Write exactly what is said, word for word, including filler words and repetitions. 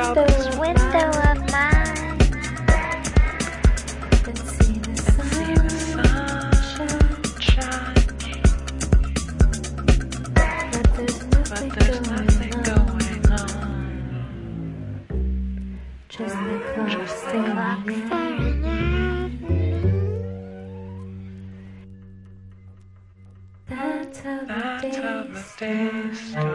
out this window of mine and see the sunshine. But there's nothing, but there's going, nothing on. going on. Just the clock staring at me. That's how the days start.